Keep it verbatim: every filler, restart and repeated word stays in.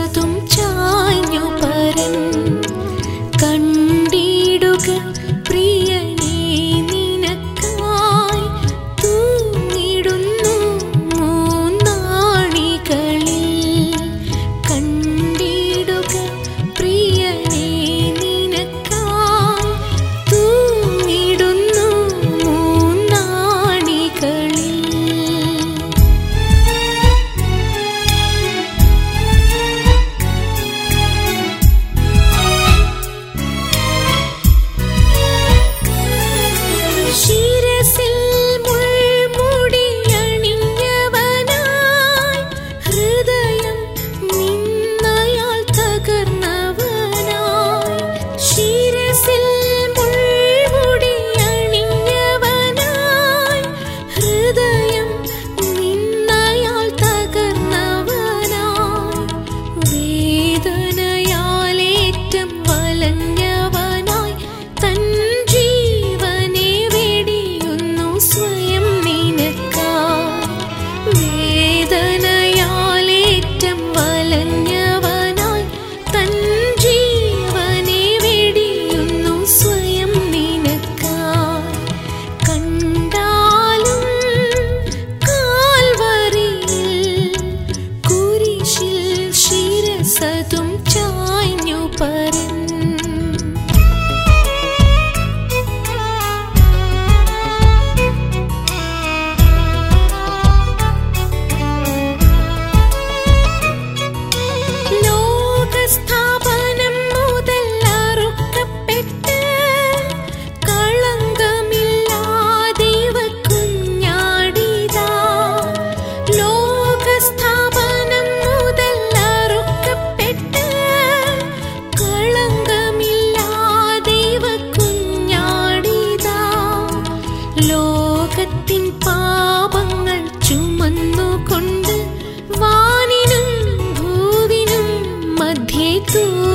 ശിരസതും ചാഞ്ഞു പരൻ കണ്ടിടുക പ്രിയനേ നിനക്കായി തൂങ്ങിടുന്നു മൂന്നാണികളിൽ കണ്ടിടുക പ്രിയനേ നിനക്കായി തൂങ്ങിടുന്നു മൂന്നാണികളിൽ. ശിരസിൽ മുൾമുടിയണിഞ്ഞവനായി ഹൃദയം നിന്നയാൽ തകർന്നവനായി ശിരസിൽ മുൾമുടിയണിഞ്ഞവനായി ഹൃദയം നിന്നയാൽ തകർന്നവനായി വേദനയാലേറ്റം വലഞ്ഞവനായി തൻ ജീവനെ വെടിയുന്നു സ്വയം നിനക്കായി വേദനയാലേറ്റം വലഞ്ഞവനായി തൻ ജീവനെ വെടിയുന്നു സ്വയം നിനക്കായി. കണ്ടാലും കാൽവരിയിൽ കുരിശിൽ ശിരസതും ചാഞ്ഞു പരൻ ലോകസ്ഥാപനം മുതൽ അറുക്കപ്പെട്ട് കളങ്കമില്ലാതെ കുഞ്ഞാടിതാ ലോകസ്ഥാപനം മുതൽ അറുക്കപ്പെട്ട് കളങ്കമില്ലാതെ കുഞ്ഞാടിതാ ലോകത്തിൻ പാപങ്ങൾ ചുമന്നുകൊണ്ട് വാനിനും ഭൂവിനും മധ്യേ തൂ